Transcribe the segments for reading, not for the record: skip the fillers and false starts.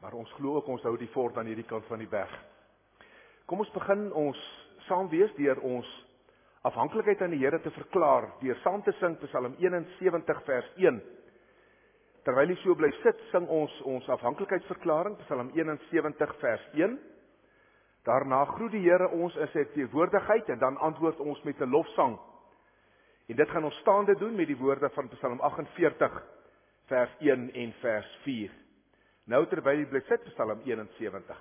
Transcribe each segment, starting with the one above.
maar ons glo ook ons hou die fort aan hierdie kant van die berg. Kom ons begin ons saam wees deur ons afhanklikheid aan die Here te verklaar, deur saam te sing Psalm 71 vers 1. Terwyl jy so bly sit, sing ons afhanklikheidsverklaring, Psalm 71 vers 1. Daarna groet die Here ons in sy teenwoordigheid en dan antwoord ons met 'n lofsang. En dit gaan ons staande doen met die woorde van Psalm 48 vers 1 en vers 4. Nou terwyl jy bly sit, Psalm 71.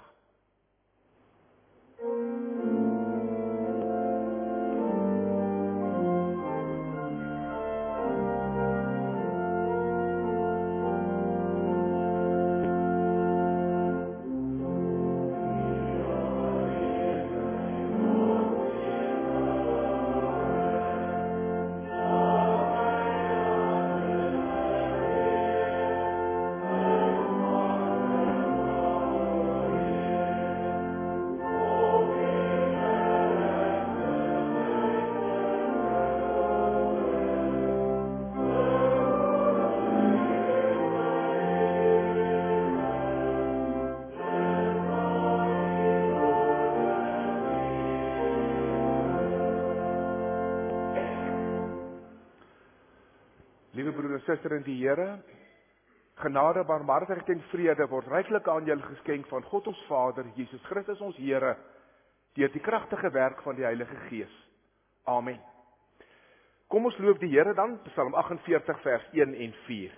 Liewe broer en suster in die Here, genade, barmhartigheid en vrede word ryklik aan julle geskenk van God ons Vader, Jesus Christus ons Here, deur die kragtige werk van die Heilige Gees. Amen. Kom ons loof die Here dan, Psalm 48 vers 1 en 4.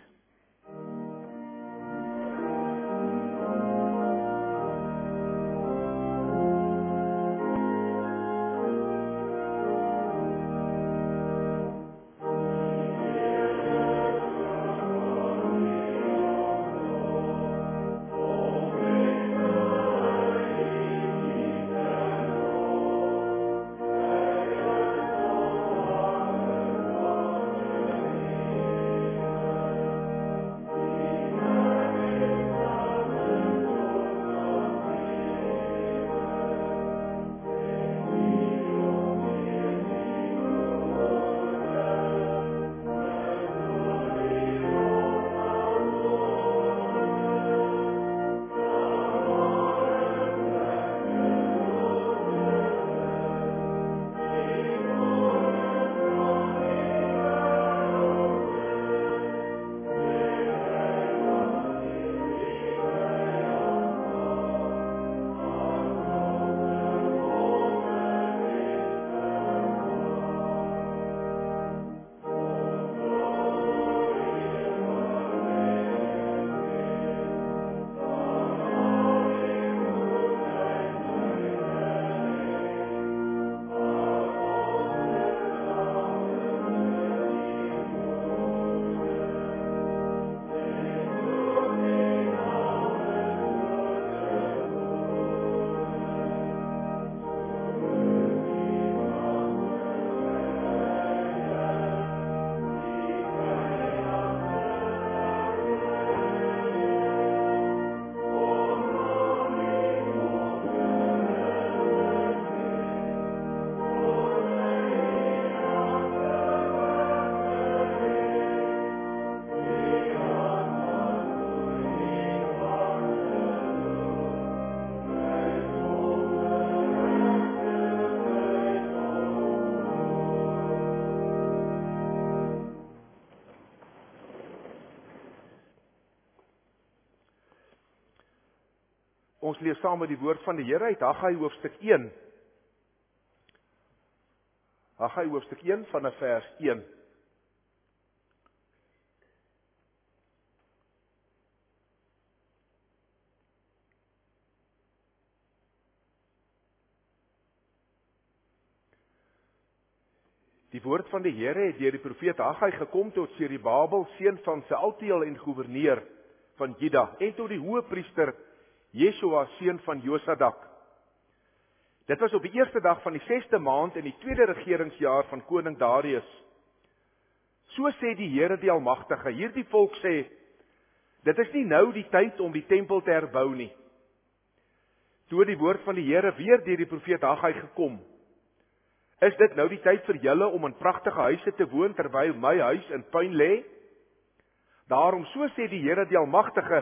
Ons lees saam met die woord van die Here uit Haggai hoofstuk 1. Haggai hoofstuk 1 vanaf vers 1. Die woord van die Here het deur die profeet Haggai gekom tot Serubabel, seun van Sealtiel en goewerneur van Juda, en tot die hoëpriester Jesua, seun van Josadak. Dit was op die eerste dag van die 6de maand in die tweede regeringsjaar van koning Darius. So sê die Here die Almagtige, hierdie volk sê, dit is nie nou die tyd om die tempel te herbou nie. Toe die woord van die Here weer deur die profeet Haggai gekom, is dit nou die tyd vir julle om in pragtige huise te woon, terwyl my huis in puin lê? Daarom, so sê die Here die Almagtige,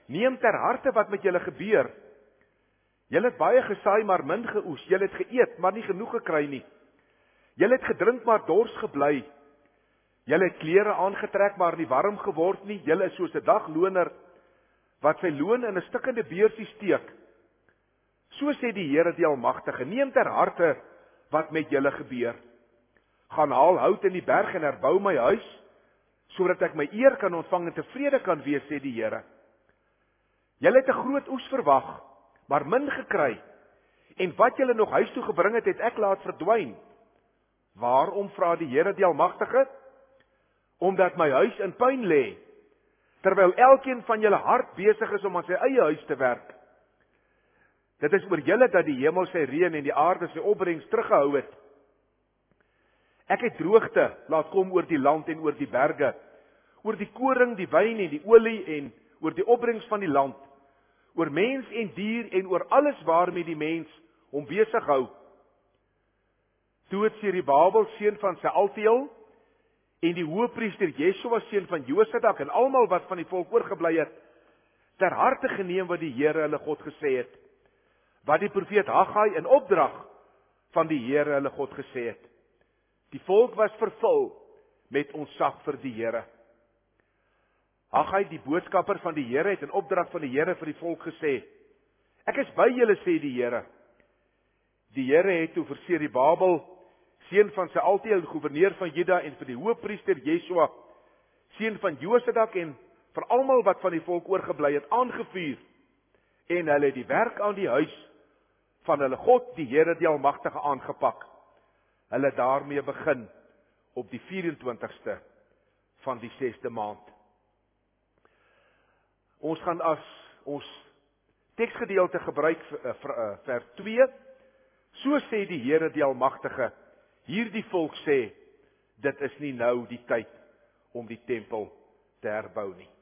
Neem ter harte wat met julle gebeur. Julle het baie gesaai, maar min geoes. Julle het geëet, maar nie genoeg gekry nie. Julle het gedrink, maar dors gebly. Julle het klere aangetrek, maar nie warm geword nie. Julle is soos 'n dagloner wat sy loon in 'n stikkende beursie steek. So sê die Here die Almagtige, neem ter harte wat met julle gebeur. Gaan haal hout in die berg en herbou my huis, sodat ek my eer kan ontvang en tevrede kan wees, sê die Here. Julle het 'n groot oes verwag, maar min gekry. En wat julle nog huis toe gebring het, het ek laat verdwyn. Waarom, vra die Here die Almagtige? Omdat my huis in puin lê, terwyl elkeen van julle hard besig is om aan sy eie huis te werk. Dit is oor julle dat die hemel sy reën en die aarde sy opbrengs teruggehou het. Ek het droogte laat kom oor die land en oor die berge, oor die koring, die wyn en die olie en oor die opbrengs van die land, oor mens en dier en oor alles waarmee die mens hom besig hou. Toe het Serubabel, seun van Sealtiel, en die hoëpriester Jesua, seun van Josadak, en almal wat van die volk oorgebly het, ter harte geneem wat die Here hulle God gesê het, wat die profeet Haggai in opdrag van die Here hulle God gesê het. Die volk was vervul met ontzag vir die Here. Haggai, die boodskapper van die Here, het in opdrag van die Here vir die volk gesê, ek is by julle, sê die Here. Die Here het toe vir Serubabel, seun van Sealtiel, gouverneur van Juda, en vir die hoëpriester Jesua, seun van Josadak, en vir almal wat van die volk oorgebly het, aangevuur, en hulle het die werk aan die huis van hulle God, die Here die Almagtige, aangepak. Hulle daarmee begin op die 24ste van die 6de maand. Ons gaan as ons teksgedeelte gebruik vers 2. So sê die Here die Almagtige, hierdie volk sê, dit is nie nou die tyd om die tempel te herbou nie.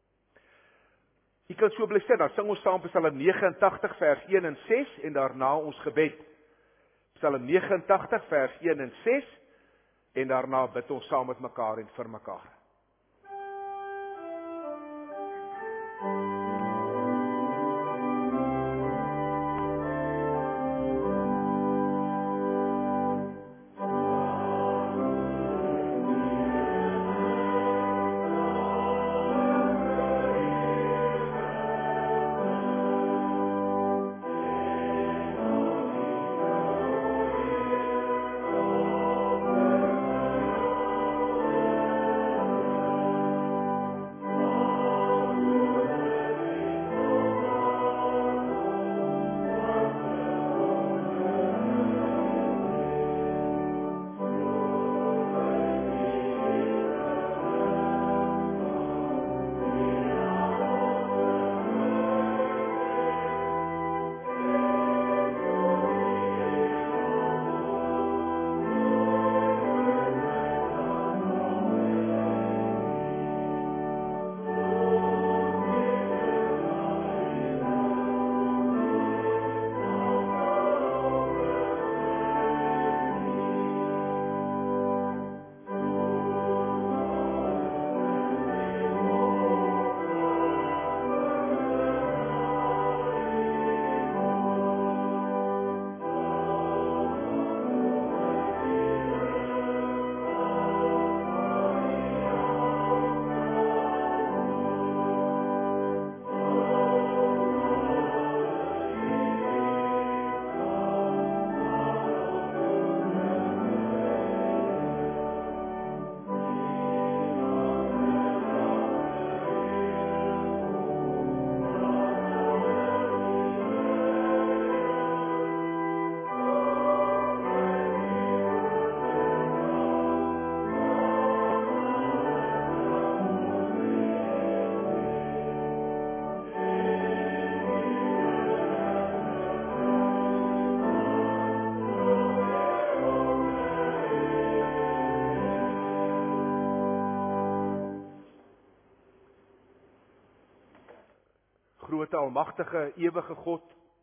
Jy kan so bly sê, dan sing ons saam Psalm 89 vers 1 en 6 en daarna ons gebed. Psalm 89 vers 1 en 6 en daarna bid ons saam met mekaar en vir mekaar. Grote almagtige ewige God,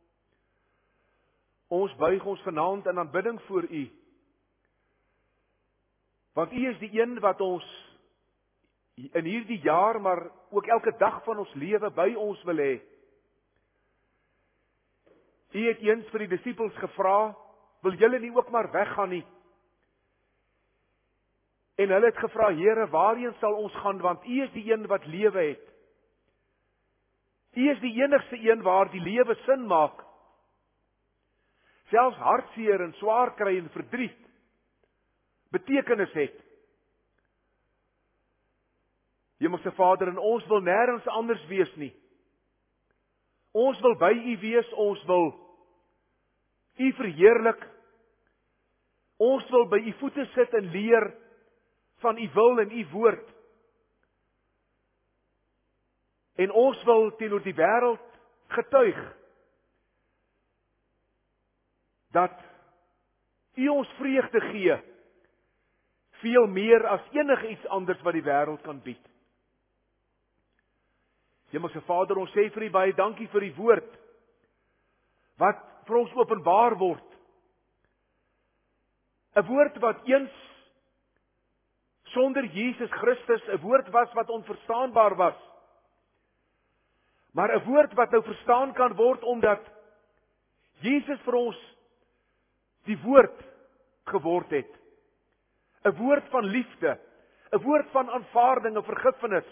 ons buig ons vanaand in aanbidding voor U, want U is die een wat ons in hierdie jaar, maar ook elke dag van ons lewe by ons wil hê. U het eens vir die disippels gevra, wil julle nie ook maar weggaan nie? En hulle het gevra, Here, waarheen sal ons gaan, want U is die een wat lewe het. U is die enigste een waar die lewe sin maak. Selfs hartseer en swaar kry en verdriet betekenis het. Hemelse Vader, en ons wil nêrens anders wees nie. Ons wil by U wees, ons wil U verheerlik. Ons wil by U voete sit en leer van U wil en U woord. En ons wil teenoor die wêreld getuig dat U ons vreugde gee, veel meer as enigiets anders wat die wêreld kan bied. Hemelse Vader, ons sê vir U baie dankie vir die woord wat vir ons openbaar word. 'n Woord wat eens sonder Jesus Christus 'n woord was wat onverstaanbaar was. Maar 'n woord wat nou verstaan kan word omdat Jesus vir ons die woord geword het. 'n Woord van liefde, 'n woord van aanvaarding en vergifnis.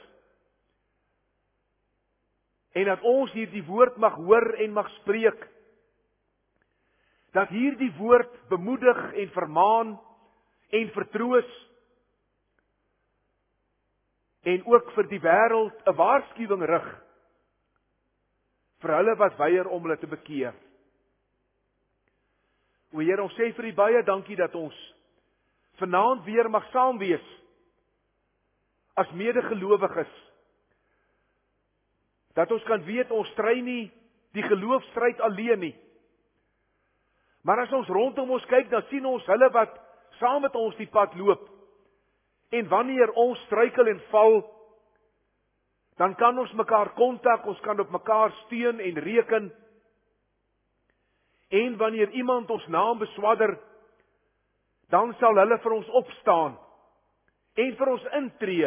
En dat ons hierdie woord mag hoor en mag spreek. Dat hierdie woord bemoedig en vermaan en vertroos. En ook vir die wêreld 'n waarskuwing rig. Vir hulle wat weier om hulle te bekeer. O Here, ons sê vir U baie dankie dat ons vanaand weer mag saam wees as medegelowiges. Dat ons kan weet ons stry nie die geloofstryd alleen nie. Maar as ons rondom ons kyk, dan sien ons hulle wat saam met ons die pad loop. En wanneer ons struikel en val, dan kan ons mekaar kontak, ons kan op mekaar steun en reken. En wanneer iemand ons naam beswadder, dan sal hulle vir ons opstaan en vir ons intree.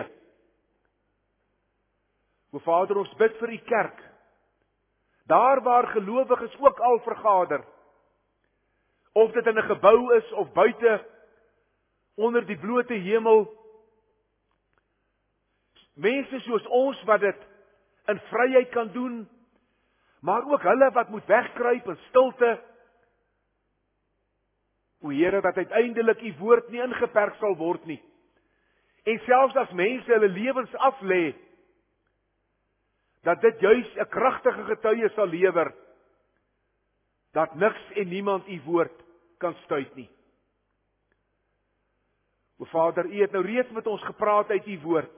O Vader, ons bid vir U kerk. Daar waar gelowiges ook al vergader. Of dit in 'n gebou is of buite onder die blote hemel. Mense soos ons wat dit in vryheid kan doen, maar ook hulle wat moet wegkruip in stilte. O Here, dat uiteindelik U woord nie ingeperk sal word nie. En selfs as mense hulle lewens aflê, dat dit juis 'n kragtige getuie sal lewer, dat niks en niemand U woord kan stuit nie. O Vader, U het nou reeds met ons gepraat uit U woord.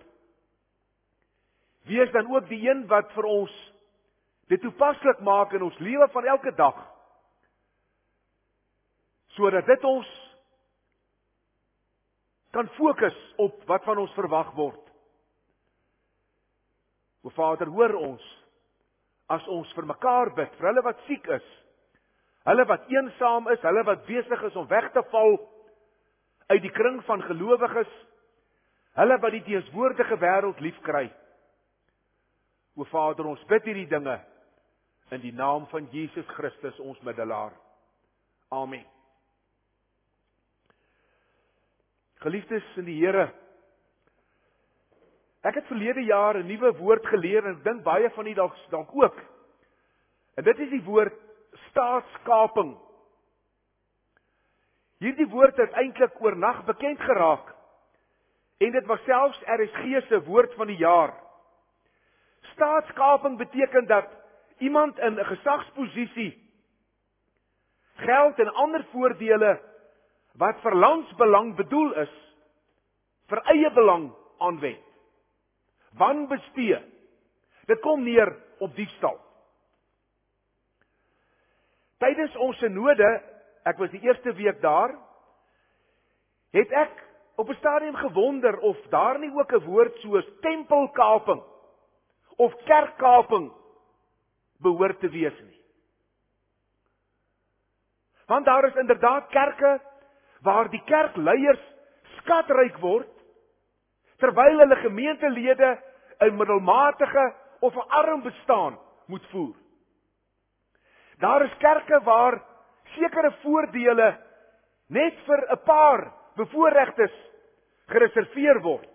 Wees dan ook die een wat vir ons dit toepaslik maak in ons lewe van elke dag, sodat dit ons kan fokus op wat van ons verwag word. O Vader, hoor ons, as ons vir mekaar bid, vir hulle wat siek is, hulle wat eensaam is, hulle wat besig is om weg te val uit die kring van gelowiges, hulle wat die teenswoordige wêreld liefkry. O Vader, ons bid hierdie dinge in die naam van Jesus Christus, ons middelaar. Amen. Geliefdes in die Here, ek het verlede jaar 'n nuwe woord geleer en ek dink baie van u dalk ook. En dit is die woord staatskaping. Hierdie woord het eintlik oornag bekend geraak. En dit was selfs RSG se woord van die jaar. Staatskaping beteken dat iemand in 'n gesagsposisie geld en ander voordele wat vir landsbelang bedoel is, vir eie belang aanwend. Wanbestee. Dit kom neer op diefstal. Tydens ons synode, ek was die eerste week daar, het ek op 'n stadium gewonder of daar nie ook 'n woord soos tempelkaping of kerkkaping behoort te wees nie. Want daar is inderdaad kerke waar die kerkleiers skatryk word, terwyl hulle gemeentelede 'n middelmatige of 'n arm bestaan moet voer. Daar is kerke waar sekere voordele net vir 'n paar bevoorregtes gereserveer word.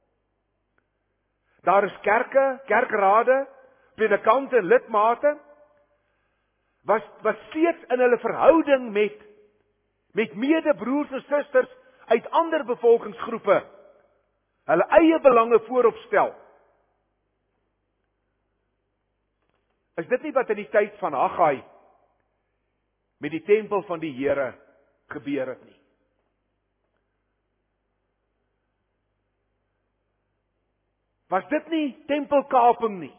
Daar is kerke, kerkrade, predikante en lidmate wat steeds in hulle verhouding met medebroers en susters uit ander bevolkingsgroepe hulle eie belange voorop stel. Is dit nie wat in die tyd van Haggai met die tempel van die Here gebeur het nie? Was dit nie tempelkaping nie?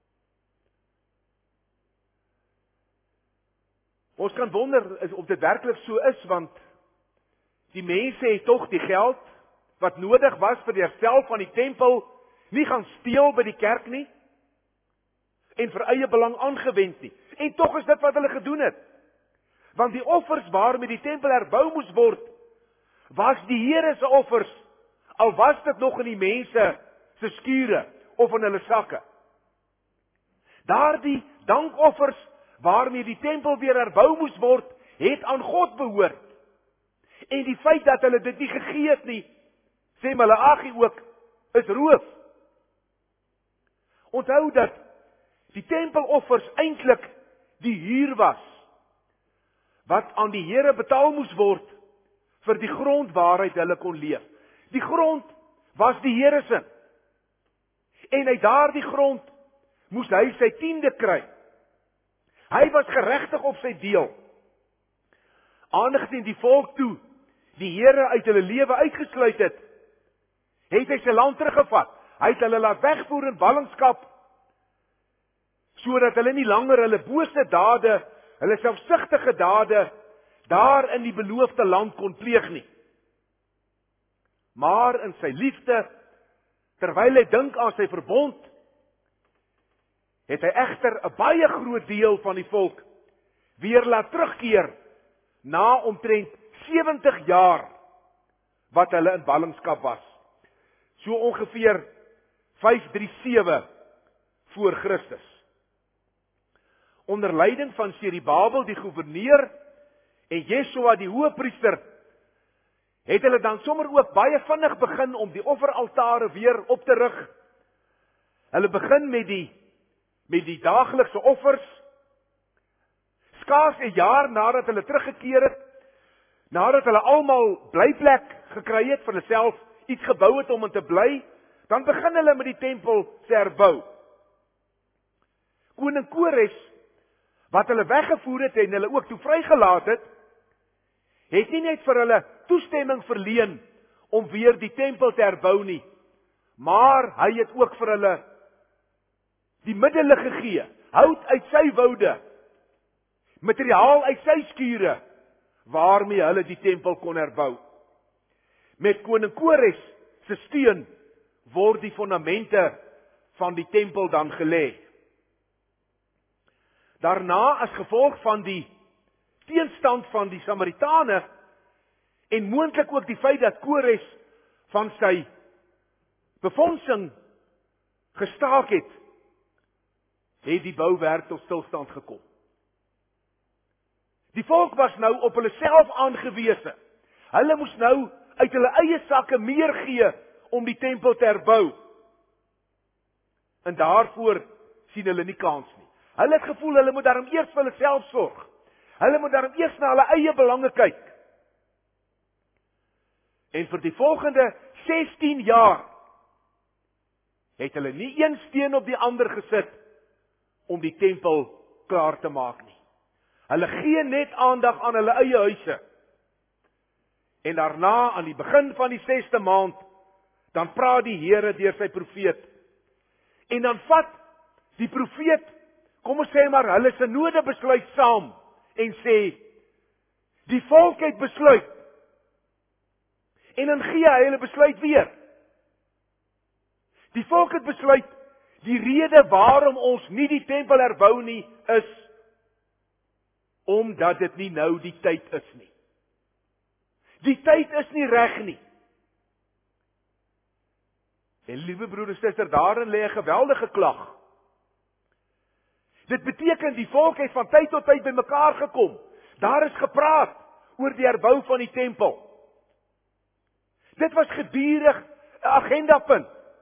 Ons kan wonder of dit werklik so is, want die mense het tog die geld wat nodig was vir die herstel van die tempel nie gaan steel by die kerk nie en vir eie belang aangewend nie. En tog is dit wat hulle gedoen het. Want die offers waarmee die tempel herbou moes word, was die Here se offers, al was dit nog in die mense se skure of in hulle sakke. Daardie dankoffers waarmee die tempel weer herbou moes word, het aan God behoort. En die feit dat hulle dit nie gegee het nie, sê Maleagi ook, is roof. Onthou dat die tempeloffers eintlik die huur was, wat aan die Here betaal moes word vir die grond waaruit hulle kon leef. Die grond was die Here se. En uit daardie grond moes hy sy 10de kry. Hy was geregtig op sy deel. Aangesien die volk toe die Here uit hulle lewe uitgesluit het, het hy sy land teruggevat. Hy het hulle laat wegvoer in ballingskap, sodat hulle nie langer hulle bose dade, hulle selfsugtige dade, daar in die beloofde land kon pleeg nie. Maar in sy liefde, terwyl hy dink aan sy verbond, het hy egter 'n baie groot deel van die volk weer laat terugkeer na omtrent 70 jaar wat hulle in ballingskap was. So ongeveer 537 voor Christus. Onder leiding van Serubabel die goewerneur en Jesua die hoëpriester, het hulle dan sommer ook baie vinnig begin om die offeraltare weer op te rig. Hulle begin met die daaglikse offers. Skaars 'n jaar nadat hulle teruggekeer het, nadat hulle almal blyplek gekry het vir hulself, iets gebou het om in te bly, dan begin hulle met die tempel se herbou. Koning Kores, wat hulle weggevoer het en hulle ook toe vrygelaat het nie net vir hulle toestemming verleen om weer die tempel te herbou nie, maar hy het ook vir hulle die middele gegee, hout uit sy woude, materiaal uit sy skure, waarmee hulle die tempel kon herbou. Met koning Kores se steun word die fondamente van die tempel dan gelê. Daarna, as gevolg van die teenstand van die Samaritane en moontlik ook die feit dat Kores van sy befondsing gestaak het die bouwerk tot stilstand gekom. Die volk was nou op hulle self aangewese. Hulle moes nou uit hulle eie sakke meer gee om die tempel te herbou. En daarvoor sien hulle nie kans nie. Hulle het gevoel hulle moet daarom eers vir hulle self sorg. Hulle moet daarom eers na hulle eie belange kyk. En vir die volgende 16 jaar het hulle nie een steen op die ander gesit om die tempel klaar te maak nie. Hulle gee net aandag aan hulle eie huise. En daarna, aan die begin van die 6de maand, dan praat die Here deur sy profeet. En dan vat die profeet, kom ons sê maar, hulle synode besluit saam en sê, die volk het besluit. En dan gee hy hulle besluit weer. Die volk het besluit, die rede waarom ons nie die tempel herbou nie, is omdat dit nie nou die tyd is nie. Die tyd is nie reg nie. En liewe broer en suster, daarin lê 'n geweldige klag. Dit beteken die volk het van tyd tot tyd bymekaar gekom. Daar is gepraat oor die herbou van die tempel. Dit was gedurig 'n agendapunt.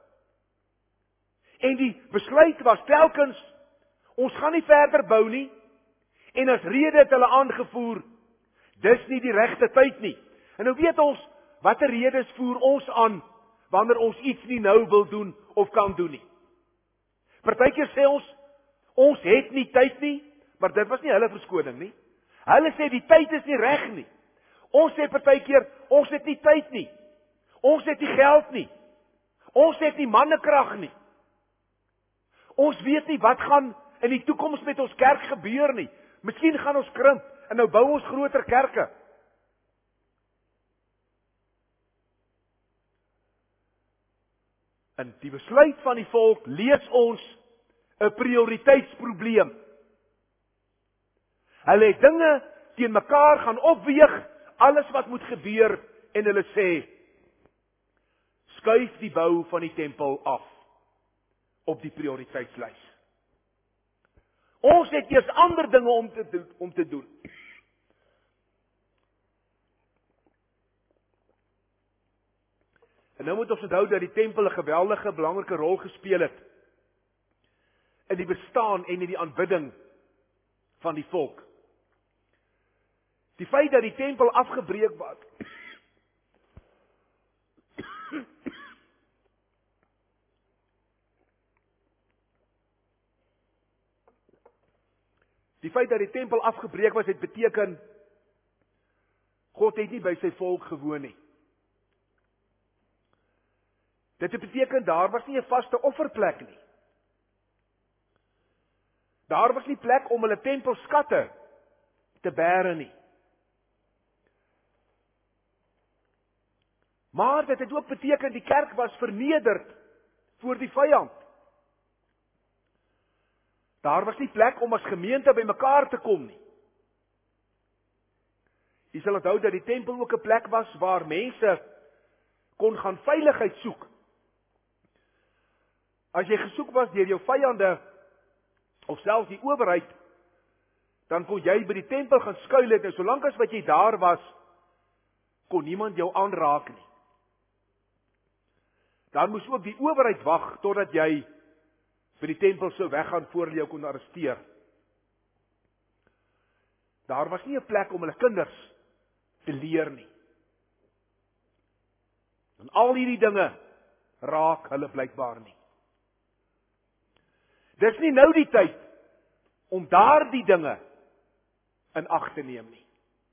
En die besluit was telkens, ons gaan nie verder bou nie, en as rede het hulle aangevoer, dis nie die regte tyd nie. En nou weet ons, watter redes voer ons aan, wanneer ons iets nie nou wil doen, of kan doen nie. Partykeer sê ons het nie tyd nie, maar dit was nie hulle verskoning nie. Hulle sê die tyd is nie reg nie. Ons sê partykeer, ons het nie tyd nie. Ons het nie geld nie. Ons het nie mannekrag nie. Ons weet nie wat gaan in die toekoms met ons kerk gebeur nie. Miskien gaan ons krimp en nou bou ons groter kerke. In die besluit van die volk lees ons 'n prioriteitsprobleem. Hulle het dinge teen mekaar gaan opweeg, alles wat moet gebeur, en hulle sê, skuif die bou van die tempel af op die prioriteitslys. Ons het eers ander dinge om te doen. En nou moet ons onthou dat die tempel 'n geweldige belangrike rol gespeel het in die bestaan en in die aanbidding van die volk. Die feit dat die tempel afgebreek was, het beteken, God het nie by sy volk gewoon nie. Dit het beteken, daar was nie 'n vaste offerplek nie. Daar was nie plek om hulle tempelskatte te bære nie. Maar dit het ook beteken, die kerk was vernederd voor die vyand. Daar was nie plek om as gemeente by mekaar te kom nie. Jy sal onthou dat die tempel ook 'n plek was waar mense kon gaan veiligheid soek. As jy gesoek was deur jou vyande, of selfs die owerheid, dan kon jy by die tempel gaan skuil het, en solank as wat jy daar was, kon niemand jou aanraak nie. Dan moes ook die owerheid wag, totdat jy by die tempel sou weggaan, voor hulle jou kon arresteer. Daar was nie 'n plek om hulle kinders te leer nie. En al hierdie dinge raak hulle blykbaar nie. Dis nie nou die tyd om daardie dinge in ag te neem nie.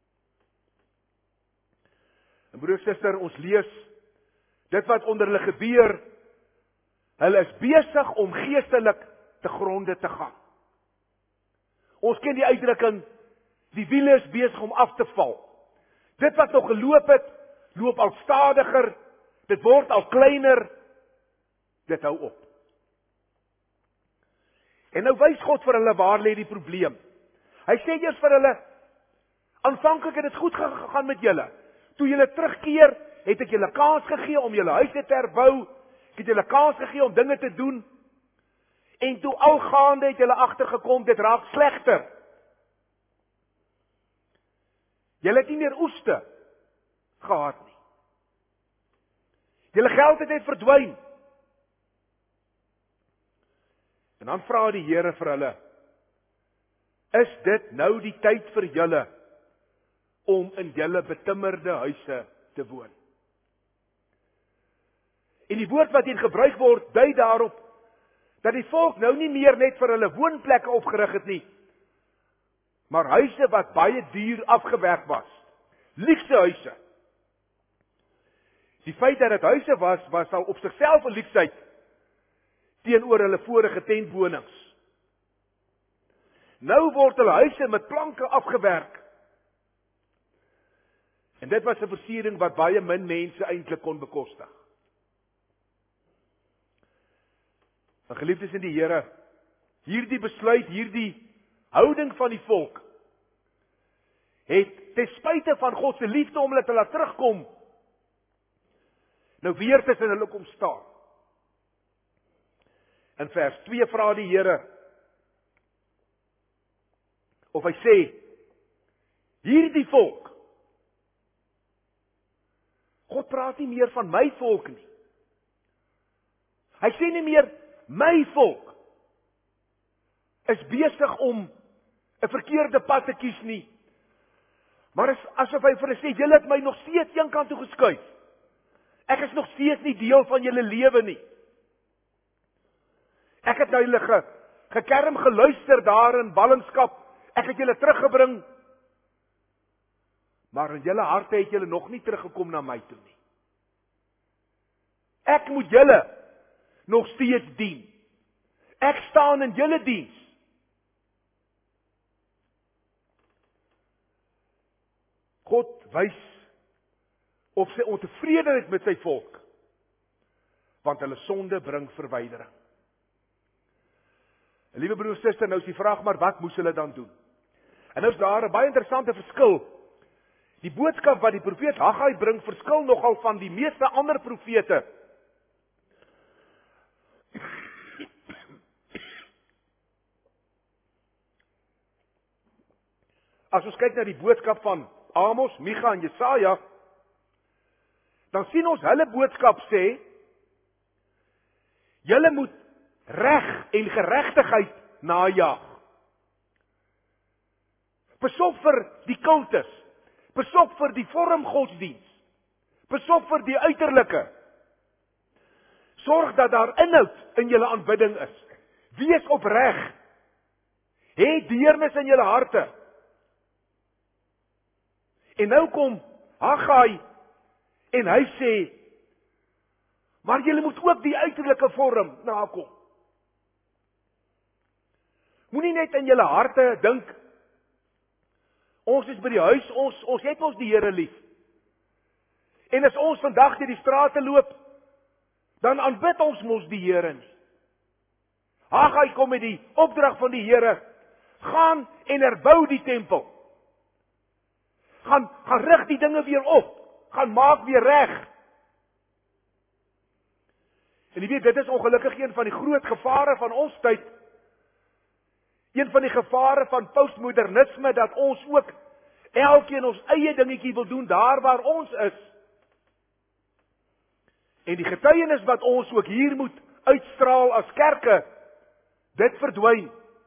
En broer en suster, ons lees dit wat onder hulle gebeur. Hulle is besig om geestelik te gronde te gaan. Ons ken die uitdrukking, die wiele is besig om af te val. Dit wat nog geloop het, loop al stadiger, dit word al kleiner, dit hou op. En nou wys God vir hulle waar lê die probleem. Hy sê eers vir hulle, aanvanklik het dit goed gegaan met julle. Toe julle terugkeer, het ek julle kans gegee om julle huise te herbou, ek het julle kans gegee om dinge te doen, en toe algaande het julle agtergekom, dit raak slegter. Julle het nie meer oeste gehad nie. Julle geld het net verdwyn. En dan vra die Here vir hulle, is dit nou die tyd vir julle om in julle betimmerde huise te woon? En die woord wat hier gebruik word, dui daarop, dat die volk nou nie meer net vir hulle woonplekke opgerig het nie, maar huise wat baie duur afgewerk was. Luukse huise. Die feit dat dit huise was al op sigself 'n luuksheid teenoor hulle vorige tentwonings. Nou word hulle huise met planke afgewerk. En dit was 'n versiering wat baie min mense eintlik kon bekostig. En geliefdes in die Here, hierdie besluit, hierdie houding van die volk, het ten spyte van God se liefde om hulle te laat terugkom, nou weer tussen hulle kom staan. In vers 2 vra die Here, of hy sê, hierdie volk, God praat nie meer van my volk nie. Hy sê nie meer, my volk is besig om 'n verkeerde pad te kies nie. Maar is asof hy vir hulle sê, julle het my nog steeds een kant toe geskuif. Ek is nog steeds nie deel van julle lewe nie. Ek het na julle gekerm geluister daar in ballingskap. Ek het julle teruggebring. Maar in julle harte het julle nog nie teruggekom na my toe nie. Ek moet julle nog steeds dien. Ek staan in julle diens. God wys op sy ontevredenheid met sy volk, want hulle sonde bring verwydering. Liewe broer en suster, nou is die vraag maar, wat moes hulle dan doen? En nou is daar 'n baie interessante verskil. Die boodskap wat die profeet Haggai bring, verskil nogal van die meeste ander profete. As ons kyk na die boodskap van Amos, Micha en Jesaja, dan sien ons hulle boodskap sê, julle moet reg en geregtigheid najag. Pasop vir die kultus, pasop vir die vorm godsdiens, pasop vir die uiterlike. Sorg dat daar inhoud in julle aanbidding is. Wees opreg. Hê deernis in julle harte. En nou kom Haggai en hy sê, maar julle moet ook die uiterlike vorm nakom. Moenie net in julle harte dink, ons is by die huis, ons het ons die Here lief. En as ons vandag deur die strate loop, dan aanbid ons mos die Here nie. Haggai kom met die opdrag van die Here, gaan en herbou die tempel. Gaan rig die dinge weer op, gaan maak weer reg. En jy weet, dit is ongelukkig een van die groot gevare van ons tyd. Een van die gevare van postmodernisme, dat ons ook elkeen ons eie dingetjie wil doen, daar waar ons is. En die getuienis wat ons ook hier moet uitstraal as kerke, dit verdwyn.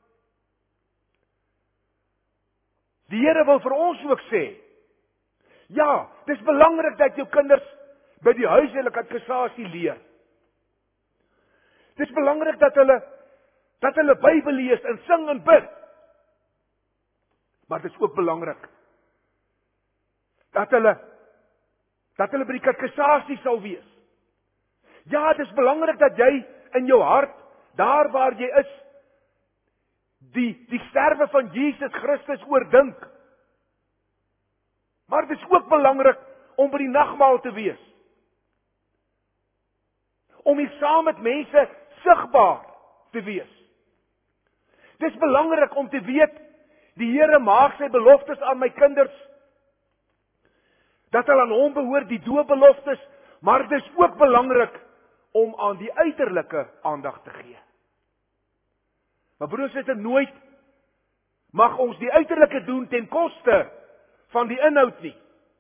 Die Here wil vir ons ook sê, ja, dis belangrik dat jou kinders by die huiselike katekisasie leer. Dis belangrik dat hulle Bybel lees en sing en bid. Maar dit is ook belangrik dat hulle by die katekisasie sal wees. Ja, dit is belangrik dat jy in jou hart, daar waar jy is, die sterwe van Jesus Christus oordink. Maar dit is ook belangrik om by die nagmaal te wees. Om hier saam met mense sigbaar te wees. Dit is belangrik om te weet, die Here maak sy beloftes aan my kinders, dat hulle aan hom behoort, die doopbeloftes, maar dit is ook belangrik om aan die uiterlike aandag te gee. Maar broers, dit is nooit mag ons die uiterlike doen ten koste van die inhoud nie.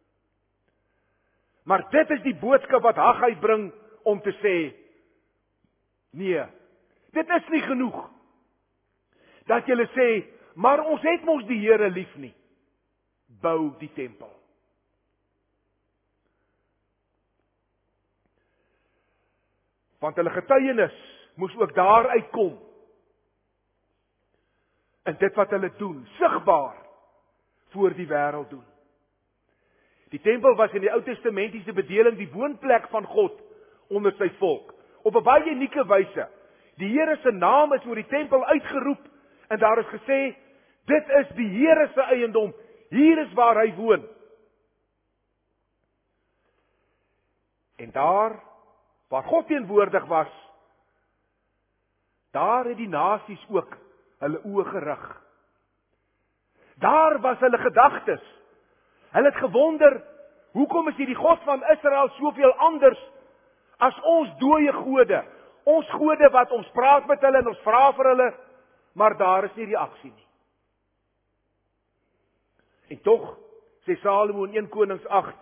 Maar dit is die boodskap wat Haggai bring om te sê, nee, dit is nie genoeg dat julle sê, maar ons het mos die Here lief nie. Bou die tempel. Want hulle getuienis moes ook daar uitkom. En dit wat hulle doen, sigbaar voor die wêreld doen. Die tempel was in die Ou Testamentiese bedeling die woonplek van God onder sy volk. Op 'n baie unieke wyse. Die Here se naam is oor die tempel uitgeroep en daar is gesê, dit is die Here se eiendom. Hier is waar hy woon. En daar waar God teenwoordig was, daar het die nasies ook hulle oë gerig. Daar was hulle gedagtes. Hulle het gewonder, hoekom is hierdie God van Israel soveel anders as ons dooie gode? Ons gode wat ons praat met hulle en ons vra vir hulle, maar daar is nie reaksie nie. En tog, sê Salomo in 1 Konings 8,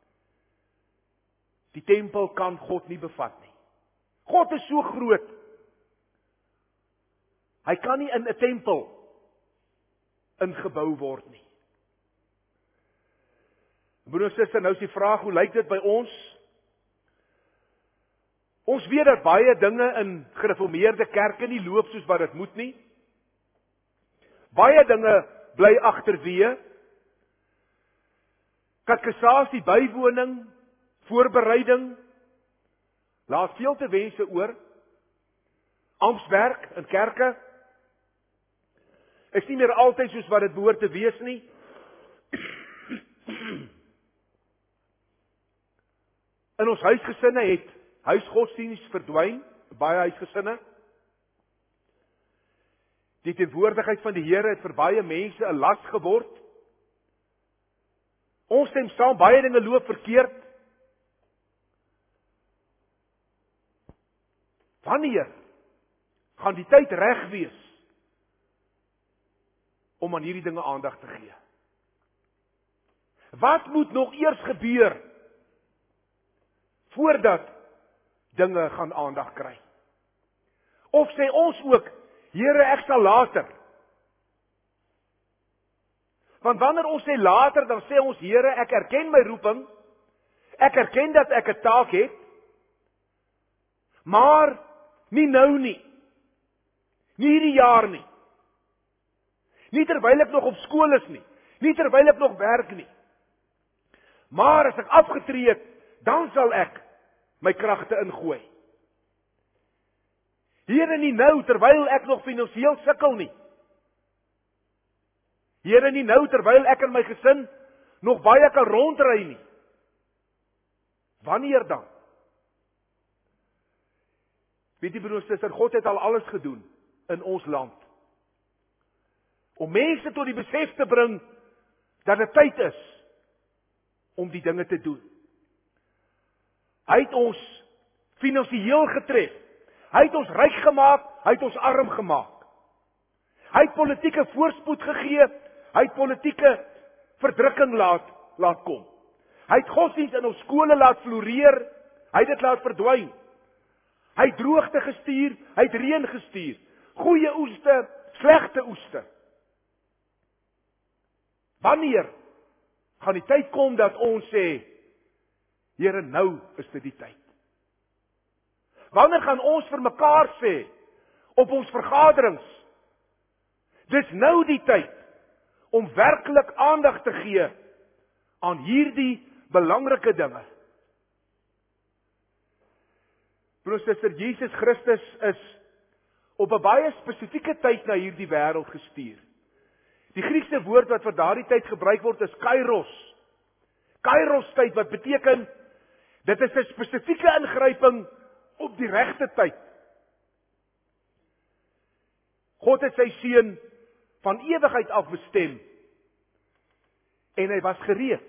die tempel kan God nie bevat nie. God is so groot. Hy kan nie in 'n tempel ingebou word nie. Broer en suster, nou is die vraag, hoe lyk dit by ons? Ons weet dat baie dinge in gereformeerde kerke nie loop soos wat dit moet nie. Baie dinge bly agterweë. Katekisasie, bywoning, voorbereiding, laat veel te wense oor. Amptswerk in kerke is nie meer altyd soos wat dit behoort te wees nie. In ons huisgesinne het huisgodsdiens verdwyn, baie huisgesinne. Die teenwoordigheid van die Here het vir baie mense 'n las geword. Ons stem saam, baie dinge loop verkeerd. Wanneer gaan die tyd reg wees om aan hierdie dinge aandag te gee? Wat moet nog eers gebeur voordat dinge gaan aandag kry? Of sê ons ook, Here, ek sal later. Want wanneer ons sê later, dan sê ons, Here, ek erken my roeping, ek erken dat ek 'n taak het, maar nie nou nie. Nie hierdie jaar nie. Nie terwyl ek nog op skool is nie. Nie terwyl ek nog werk nie. Maar as ek afgetree het, dan sal ek my kragte ingooi. Here, nie nou terwyl ek nog finansiëel sukkel nie. Here, nie nou terwyl ek en my gesin nog baie kan rondry nie. Wanneer dan? Weet jy, broer en suster, God het al alles gedoen in ons land. Om mense tot die besef te bring dat dit tyd is om die dinge te doen. Hy het ons finansiëel getref. Hy het ons ryk gemaak, hy het ons arm gemaak. Hy het politieke voorspoed gegee, hy het politieke verdrukking laat kom. Hy het godsdienst in ons skole laat floreer, hy het dit laat verdwyn. Hy het droogte gestuur, hy het reën gestuur. Goeie oeste, slegte oeste. Wanneer gaan die tyd kom dat ons sê, Here, nou is dit die tyd? Wanneer gaan ons vir mekaar sê, op ons vergaderings, dis nou die tyd, om werklik aandag te gee, aan hierdie belangrike dinge. Broer en suster, Jesus Christus is op 'n baie spesifieke tyd na hierdie wêreld gestuur. Die Griekse woord wat vir daardie tyd gebruik word is kairos. Kairos tyd, wat beteken, dit is 'n spesifieke ingryping op die regte tyd. God het sy seun van ewigheid af bestem, en hy was gereed,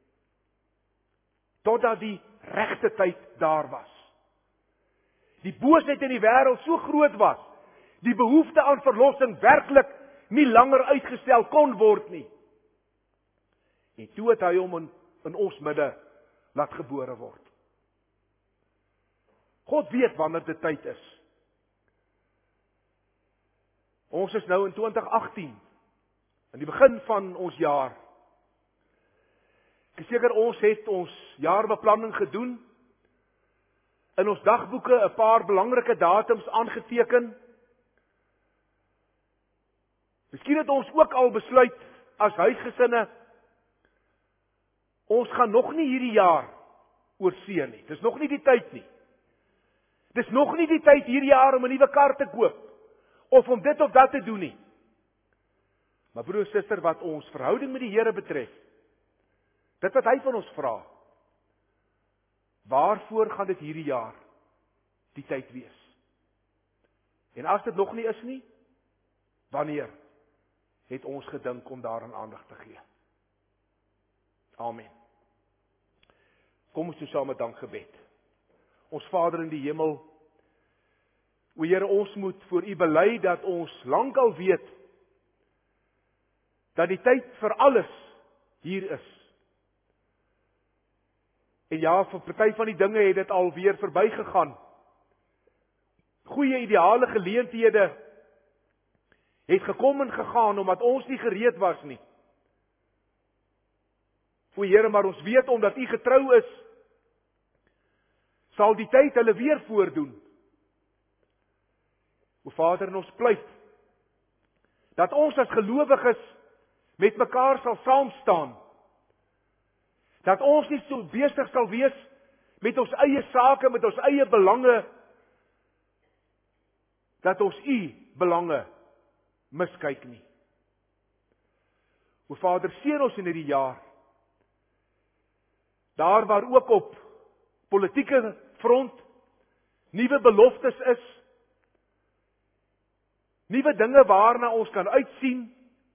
totdat die regte tyd daar was. Die boosheid in die wêreld so groot was, die behoefte aan verlossing werklik nie langer uitgestel kon word nie. En toe het hy hom in ons midde laat gebore word. God weet wanneer dit tyd is. Ons is nou in 2018, in die begin van ons jaar. Ek is seker ons het ons jaarbeplanning gedoen, in ons dagboeke 'n paar belangrike datums aangeteken. Miskien het ons ook al besluit as huisgesinne, ons gaan nog nie hierdie jaar oorsee nie. Dis nog nie die tyd nie. Dis nog nie die tyd hierdie jaar om 'n nuwe kar te koop, of om dit of dat te doen nie. Maar broer en suster, wat ons verhouding met die Here betref, dit wat hy van ons vra, waarvoor gaan dit hierdie jaar die tyd wees? En as dit nog nie is nie, wanneer het ons gedink om daaraan aandag te gee? Amen. Kom ons doen saam met dankgebed. Ons Vader in die hemel, O Here, ons moet voor U bely dat ons lankal weet dat die tyd vir alles hier is. En ja, vir party van die dinge het dit alweer verbygegaan. Goeie ideale geleenthede het gekom en gegaan omdat ons nie gereed was nie. O Here, maar ons weet omdat U getrou is, sal die tyd hulle weer voordoen. O Vader, en ons pleit dat ons as gelowiges met mekaar sal saamstaan. Dat ons nie so besig sal wees met ons eie sake, met ons eie belange, dat ons U belange miskyk nie. O Vader, seën ons in hierdie jaar. Daar waar ook op politieke front nuwe beloftes is, nuwe dinge waarna ons kan uitsien.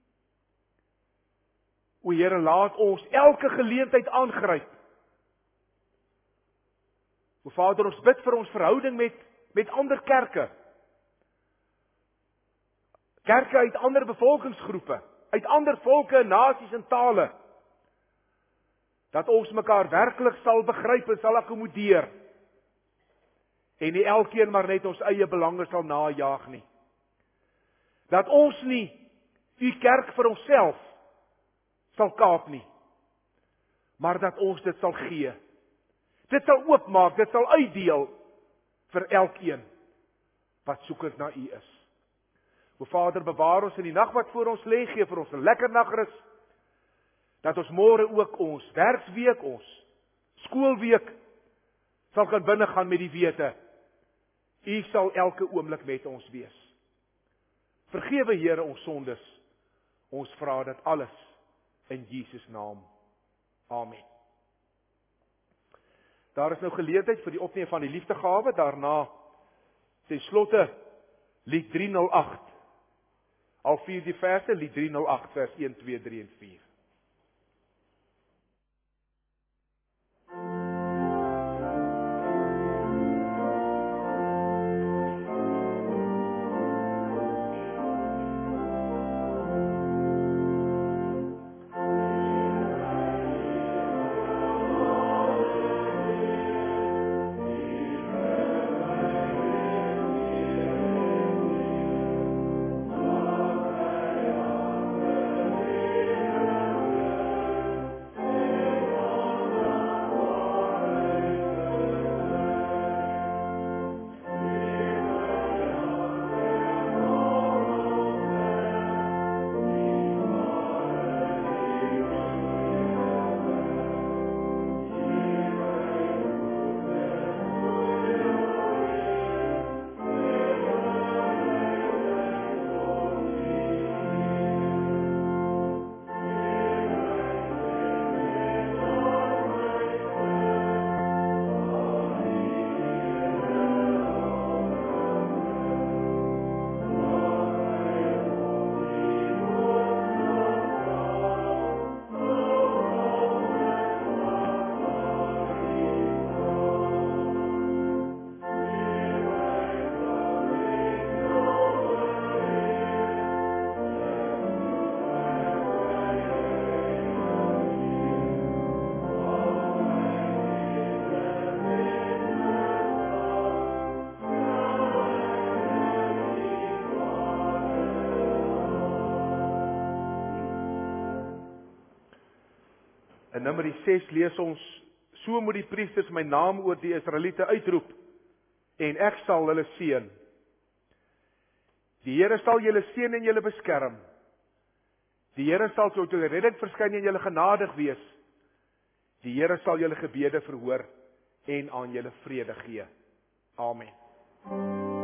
O Here, laat ons elke geleentheid aangryp. O Vader, ons bid vir ons verhouding met ander kerke. Kerke uit ander bevolkingsgroepe, uit ander volke, nasies en tale. Dat ons mekaar werklik sal begryp en sal akkommodeer. En nie elkeen maar net ons eie belange sal najaag nie. Dat ons nie U kerk vir onsself sal kaap nie, maar dat ons dit sal gee. Dit sal oopmaak, dit sal uitdeel vir elkeen wat soekend na U is. O Vader, bewaar ons in die nag wat voor ons lê, gee vir ons 'n lekker nagrus, dat ons môre ook ons werksweek, ons skoolweek sal kan binnegaan met die wete, U sal elke oomblik met ons wees. Vergewe Here ons sondes, ons vra dit alles in Jesus naam. Amen. Daar is nou geleentheid vir die opneem van die liefdegawe, daarna ten slotte lied 308. Al 4 die verse, lied 308 vers 1, 2, 3 en 4. In Numeri 6 lees ons, so moet die priesters my naam oor die Israeliete uitroep, en ek sal hulle seën. Die Here sal julle seën en julle beskerm. Die Here sal tot julle redding verskyn en julle genadig wees. Die Here sal julle gebede verhoor en aan julle vrede gee. Amen.